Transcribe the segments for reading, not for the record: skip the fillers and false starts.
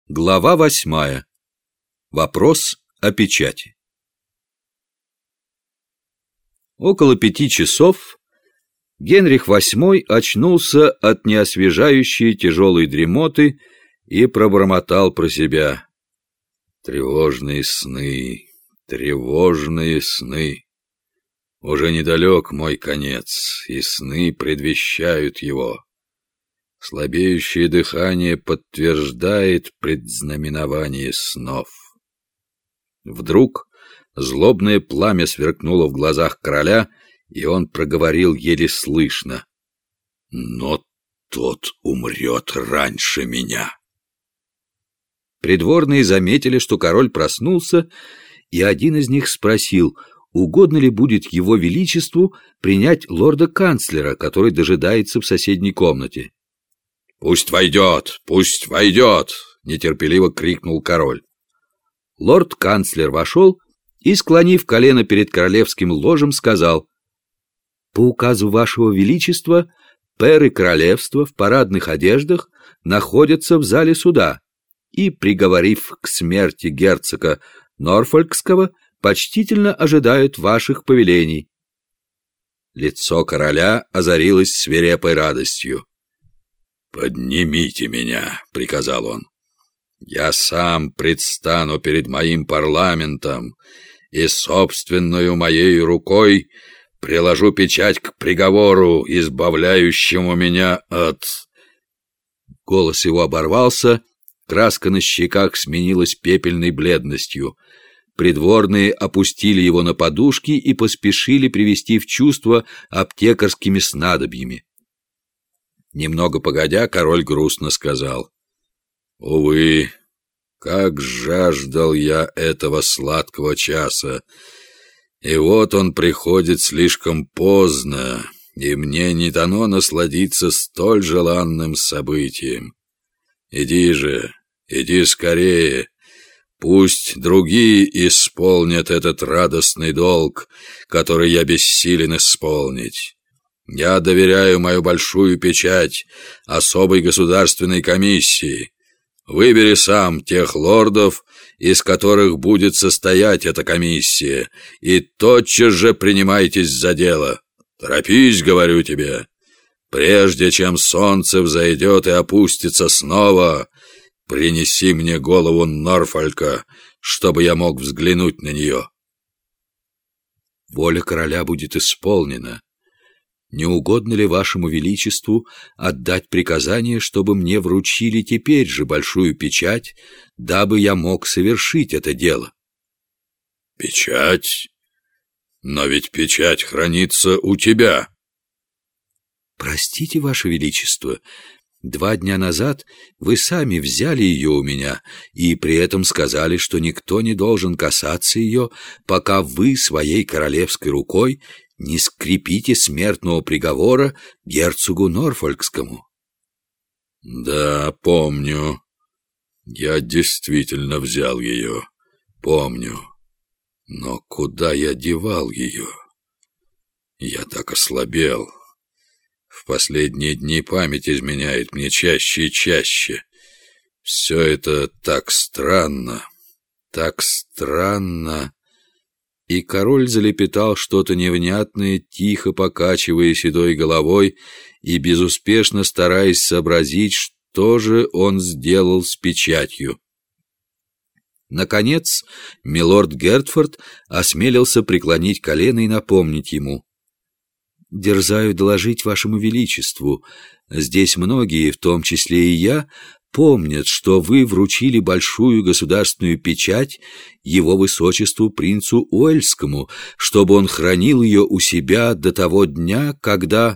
Глава 8. Вопрос о печати. Около 5 часов Генрих VIII очнулся от неосвежающей тяжелой дремоты и пробормотал про себя: тревожные сны, тревожные сны. Уже недалек мой конец, и сны предвещают его. Слабеющее дыхание подтверждает предзнаменование снов. Вдруг злобное пламя сверкнуло в глазах короля, и он проговорил еле слышно: «Но тот умрет раньше меня». Придворные заметили, что король проснулся, и один из них спросил, угодно ли будет его величеству принять лорда-канцлера, который дожидается в соседней комнате. «Пусть войдет! Пусть войдет!» — нетерпеливо крикнул король. Лорд-канцлер вошел и, склонив колено перед королевским ложем, сказал: «По указу вашего величества, пэры королевства в парадных одеждах находятся в зале суда и, приговорив к смерти герцога Норфолкского, почтительно ожидают ваших повелений». Лицо короля озарилось свирепой радостью. «Поднимите меня», — приказал он. «Я сам предстану перед моим парламентом и собственною моей рукой приложу печать к приговору, избавляющему меня от...» Голос его оборвался, краска на щеках сменилась пепельной бледностью. Придворные опустили его на подушки и поспешили привести в чувство аптекарскими снадобьями. Немного погодя, король грустно сказал: «Увы, как жаждал я этого сладкого часа, и вот он приходит слишком поздно, и мне не дано насладиться столь желанным событием. Иди же, иди скорее, пусть другие исполнят этот радостный долг, который я бессилен исполнить. Я доверяю мою большую печать особой государственной комиссии. Выбери сам тех лордов, из которых будет состоять эта комиссия, и тотчас же принимайтесь за дело. Торопись, говорю тебе. Прежде чем солнце взойдет и опустится снова, принеси мне голову Норфолька, чтобы я мог взглянуть на нее». «Воля короля будет исполнена. Не угодно ли вашему величеству отдать приказание, чтобы мне вручили теперь же большую печать, дабы я мог совершить это дело?» «Печать? Но ведь печать хранится у тебя». «Простите, ваше величество, 2 дня назад вы сами взяли ее у меня и при этом сказали, что никто не должен касаться ее, пока вы своей королевской рукой не скрепите смертного приговора герцогу Норфолкскому». «Да, помню. Я действительно взял ее. Помню. Но куда я девал ее? Я так ослабел. В последние дни память изменяет мне чаще и чаще. Все это так странно, так странно». И король залепетал что-то невнятное, тихо покачивая седой головой и безуспешно стараясь сообразить, что же он сделал с печатью. Наконец, милорд Гертфорд осмелился преклонить колено и напомнить ему: «Дерзаю доложить вашему величеству, здесь многие, в том числе и я, помнят, что вы вручили большую государственную печать его высочеству принцу Уэльскому, чтобы он хранил ее у себя до того дня, когда...»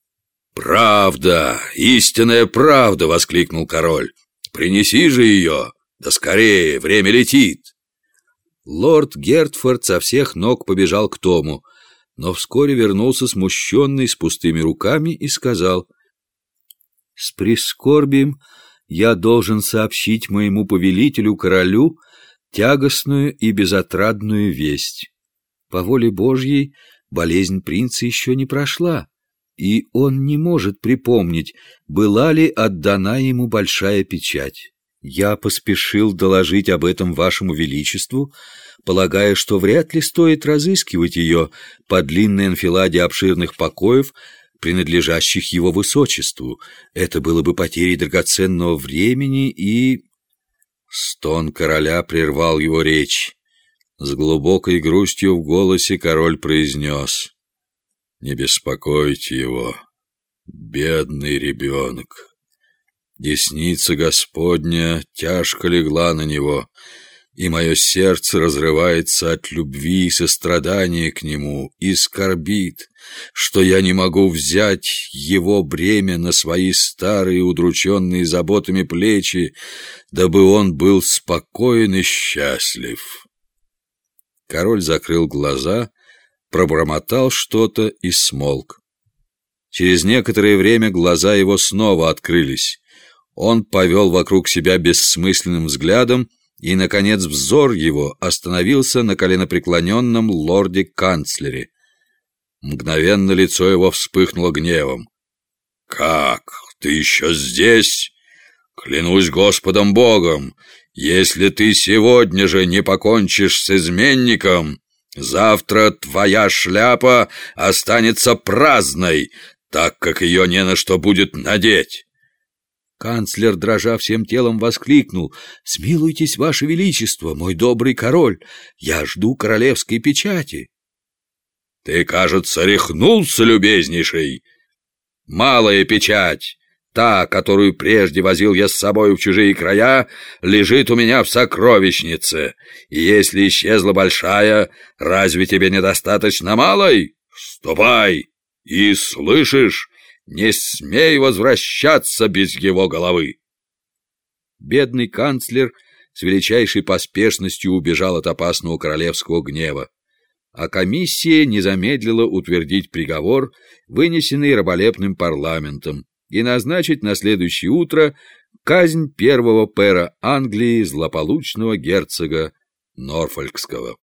«Правда! Истинная правда!» — воскликнул король. «Принеси же ее! Да скорее, время летит!» Лорд Гертфорд со всех ног побежал к Тому, но вскоре вернулся смущенный, с пустыми руками, и сказал: «С прискорбием я должен сообщить моему повелителю-королю тягостную и безотрадную весть. По воле Божьей болезнь принца еще не прошла, и он не может припомнить, была ли отдана ему большая печать. Я поспешил доложить об этом вашему величеству, полагая, что вряд ли стоит разыскивать ее по длинной анфиладе обширных покоев, принадлежащих его высочеству. Это было бы потерей драгоценного времени и... Стон короля прервал его речь. С глубокой грустью в голосе король произнес: «Не беспокойте его, бедный ребенок. Десница Господня тяжко легла на него, и мое сердце разрывается от любви и сострадания к нему, и скорбит, что я не могу взять его бремя на свои старые, удрученные заботами плечи, дабы он был спокоен и счастлив». Король закрыл глаза, пробормотал что-то и смолк. Через некоторое время глаза его снова открылись. Он повел вокруг себя бессмысленным взглядом, и, наконец, взор его остановился на коленопреклоненном лорде-канцлере. Мгновенно лицо его вспыхнуло гневом. «Как? Ты еще здесь? Клянусь Господом Богом, если ты сегодня же не покончишь с изменником, завтра твоя шляпа останется праздной, так как ее не на что будет надеть». Канцлер, дрожа всем телом, воскликнул: «Смилуйтесь, ваше величество, мой добрый король, я жду королевской печати». «Ты, кажется, рехнулся, любезнейший. Малая печать, та, которую прежде возил я с собой в чужие края, лежит у меня в сокровищнице, и если исчезла большая, разве тебе недостаточно малой? Ступай и, слышишь, не смей возвращаться без его головы». Бедный канцлер с величайшей поспешностью убежал от опасного королевского гнева, а комиссия не замедлила утвердить приговор, вынесенный раболепным парламентом, и назначить на следующее утро казнь первого пэра Англии, злополучного герцога Норфолкского.